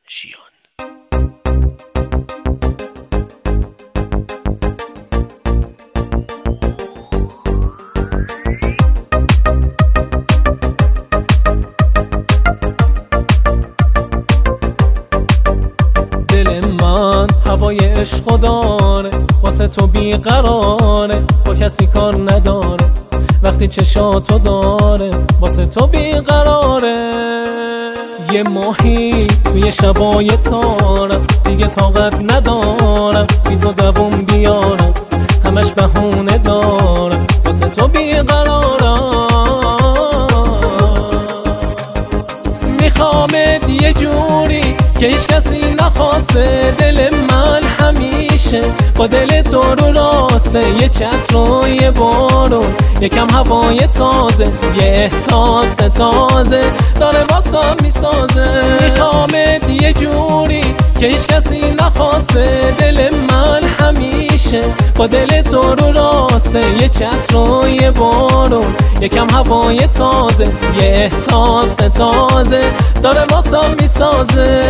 ژیان. دل من هوای عشق داره، واسه تو بیقراره، با کسی کار نداره، وقتی چشاتو داره واسه تو بیقراره. یه ماهی توی شبای تارم، دیگه طاقت ندارم بی تو دووم بیارم، همش بهونه دارم واسه تو بیقرارم. میخوامت یه جوری که هیچ کسی نخواسته، دل من همیشه با دل تو رو راسته. یه چتر و یه بارون، یکم هوای تازه، یه احساس تازه داره واسم میسازه. میخوامت یه جوری که هیچ کسی نخواسته، دل من همیشه با دل تو رو راسته. یه چتر و یه بارون، یکم هوای تازه، یه احساس تازه داره واسم میسازه.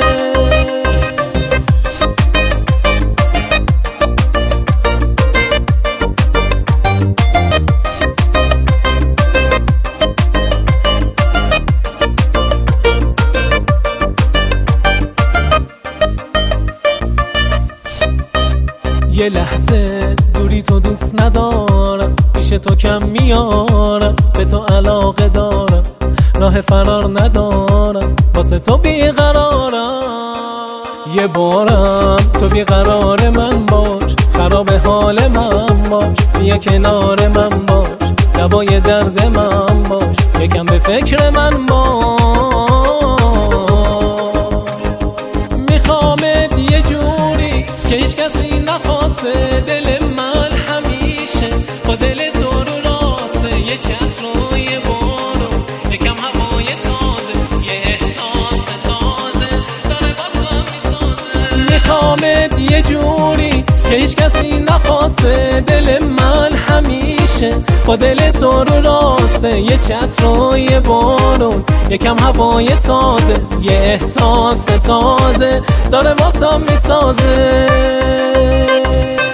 یه لحظه دوری تو دوست ندارم، پیش تو کم میارم، به تو علاقه دارم، راه فرار ندارم، واسه تو بیقرارم. یه بارم تو بیقرار من باش، خراب حال من باش، بیا کنار من باش، دوای درد من باش، یکم به فکر من باش. میخوامت یه جوری که هیچ کسی نخواسته، دل من همیشه با دل تو رو راسته. یه چتر و یه بارون، یکم هوای تازه، یه احساس تازه داره واسم میسازه. میخوامت یه جوری که هیچ کسی نخواسته، دل من همیشه با دل تو رو راسته. یه چتر و یه بارون، یکم هوای تازه، یه احساس تازه داره واسم میسازه.